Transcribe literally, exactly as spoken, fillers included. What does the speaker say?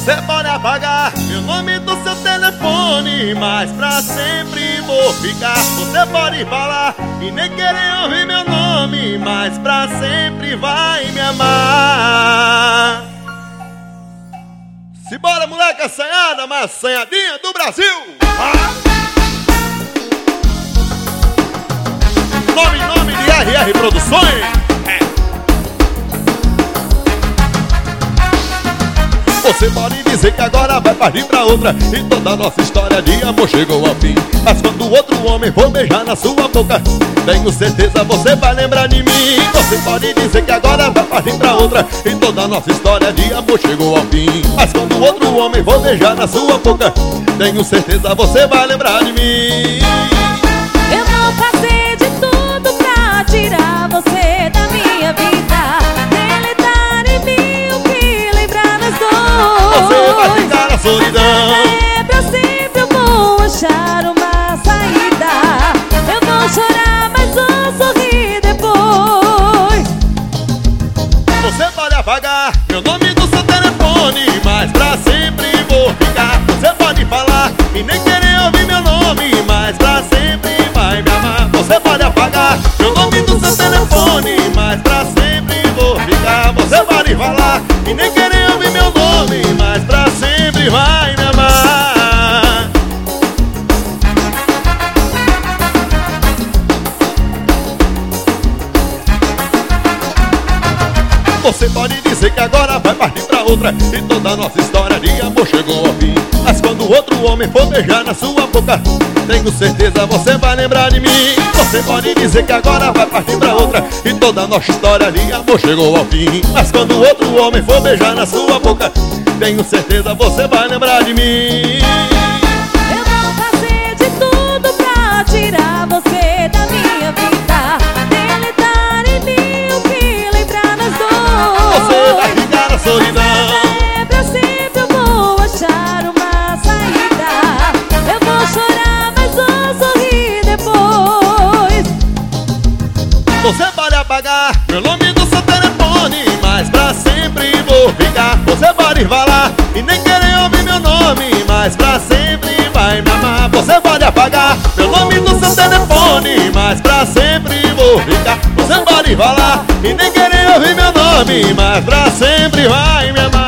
Você pode apagar meu nome do seu telefone, mas pra sempre vou ficar. Você pode falar e nem querer ouvir meu nome, mas pra sempre vai me amar. Simbora, moleque, assanhada, mais assanhadinha do Brasil. Ah! Nome em nome de R R Produções. Você pode dizer que agora vai partir pra outra e toda a nossa história de amor chegou ao fim. Mas quando outro homem for beijar na sua boca, tenho certeza você vai lembrar de mim. Você pode dizer que agora vai partir pra outra e toda a nossa história de amor chegou ao fim. Mas quando outro homem for beijar na sua boca, tenho certeza você vai lembrar de mim. Eu vou fazer de tudo pra tirar você da minha vida, deletar em mim o que lembrar nós dois. Você vai ficar na solidão. Sempre, eu sempre vou achar uma saída. Eu vou chorar, mas vou sorrir depois. Você pode apagar meu nome do seu telefone, mas pra sempre vou ficar. Você pode falar e nem querer ouvir meu nome, mas pra sempre vai me amar. Você pode apagar meu nome do seu telefone, mas pra sempre vou ficar. Você pode falar e nem querer ouvir meu nome, mas pra sempre vai me amar. Você pode dizer que agora vai partir pra outra e toda a nossa história de amor chegou ao fim. Mas quando outro homem for beijar na sua boca, tenho certeza você vai lembrar de mim. Você pode dizer que agora vai partir pra outra e toda a nossa história de amor chegou ao fim. Mas quando outro homem for beijar na sua boca, tenho certeza você vai lembrar de mim. Eu vou fazer de tudo pra tirar você da minha vida, deletar em mim o que lembrar nós dois. Você vai ficar na solidão. Sempre, eu sempre vou achar uma saída. Eu vou chorar, mas vou sorrir depois. Você pode apagar meu nome do seu telefone, mas pra sempre vou ficar. Você pode falar e nem querer ouvir meu nome, mas pra sempre vai me amar. Você pode apagar meu nome do seu telefone, mas pra sempre vou ficar. Você pode falar e nem querer ouvir meu nome, mas pra sempre vai me amar.